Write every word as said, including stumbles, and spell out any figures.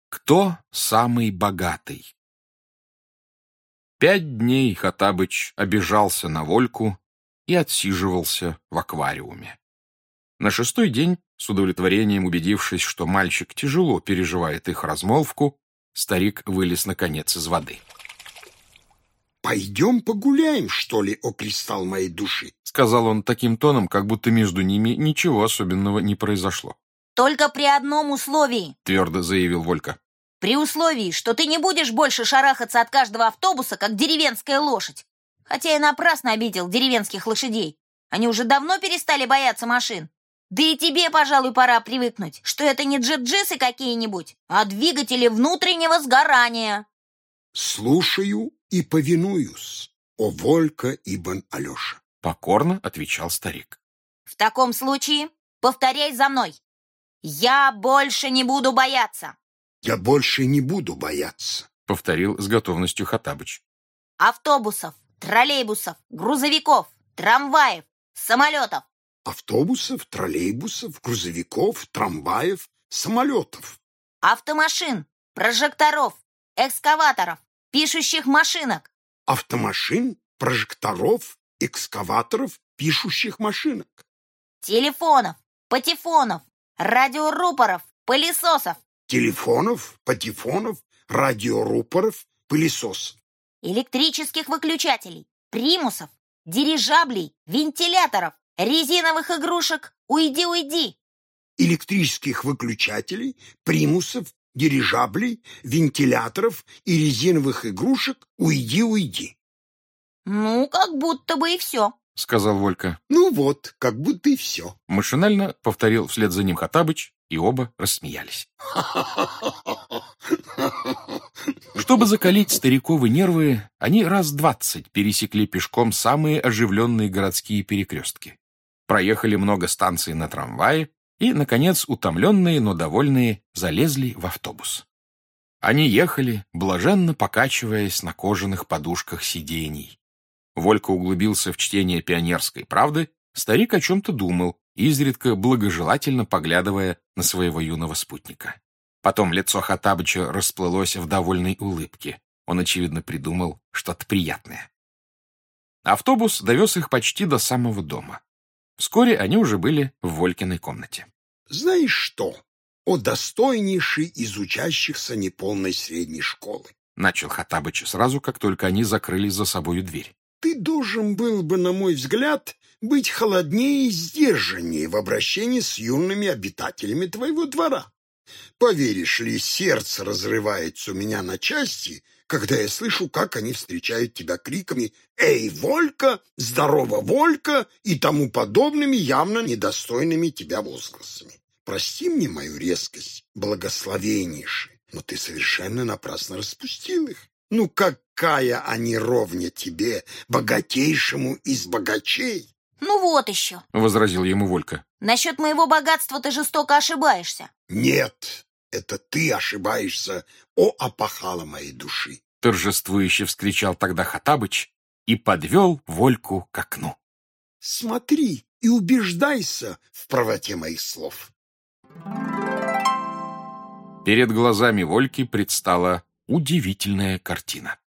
Кто самый богатый? Пять дней Хоттабыч обижался на Вольку и отсиживался в аквариуме. На шестой день, с удовлетворением убедившись, что мальчик тяжело переживает их размолвку, старик вылез наконец из воды. «Пойдем погуляем, что ли, о кристалл моей души?» — сказал он таким тоном, как будто между ними ничего особенного не произошло. «Только при одном условии», — твердо заявил Волька. «при условии, что ты не будешь больше шарахаться от каждого автобуса, как деревенская лошадь. Хотя я напрасно обидел деревенских лошадей. Они уже давно перестали бояться машин. Да и тебе, пожалуй, пора привыкнуть, что это не джет-джисы какие-нибудь, а двигатели внутреннего сгорания». «Слушаю и повинуюсь, о Волька ибн Алеша», — покорно отвечал старик. «В таком случае повторяй за мной. Я больше не буду бояться». «Я больше не буду бояться», — повторил с готовностью Хоттабыч. «Автобусов, троллейбусов, грузовиков, трамваев, самолетов». «Автобусов, троллейбусов, грузовиков, трамваев, самолетов». «Автомашин, прожекторов, экскаваторов, пишущих машинок». «Автомашин, прожекторов, экскаваторов, пишущих машинок». «Телефонов, патефонов, радиорупоров, пылесосов». «Телефонов, патефонов, радиорупоров, пылесосов». «Электрических выключателей, примусов, дирижаблей, вентиляторов, резиновых игрушек, уйди, уйди». «Электрических выключателей, примусов, дирижаблей, вентиляторов и резиновых игрушек, уйди, уйди». «Ну, как будто бы и все», — сказал Волька. «Ну вот, как будто и все». Машинально повторил вслед за ним Хоттабыч, и оба рассмеялись. Чтобы закалить стариковы нервы, они раз двадцать пересекли пешком самые оживленные городские перекрестки. Проехали много станций на трамвае и, наконец, утомленные, но довольные, залезли в автобус. Они ехали, блаженно покачиваясь на кожаных подушках сидений. Волька углубился в чтение «Пионерской правды», старик о чем-то думал, изредка благожелательно поглядывая на своего юного спутника. Потом лицо Хоттабыча расплылось в довольной улыбке. Он, очевидно, придумал что-то приятное. Автобус довез их почти до самого дома. Вскоре они уже были в Волькиной комнате. «Знаешь что, о достойнейший из учащихся неполной средней школы», — начал Хоттабыч сразу, как только они закрыли за собою дверь. «ты должен был бы, на мой взгляд, быть холоднее и сдержаннее в обращении с юными обитателями твоего двора. Поверишь ли, сердце разрывается у меня на части, когда я слышу, как они встречают тебя криками «Эй, Волька! Здорово, Волька!» и тому подобными явно недостойными тебя возгласами. Прости мне мою резкость, благословеннейший, но ты совершенно напрасно распустил их. Ну какая они ровня тебе, богатейшему из богачей?» «Ну вот еще», — возразил ему Волька. «Насчет моего богатства ты жестоко ошибаешься». «Нет, это ты ошибаешься, о опахало моей души!» — торжествующе вскричал тогда Хоттабыч и подвел Вольку к окну. «Смотри и убеждайся в правоте моих слов». Перед глазами Вольки предстала удивительная картина.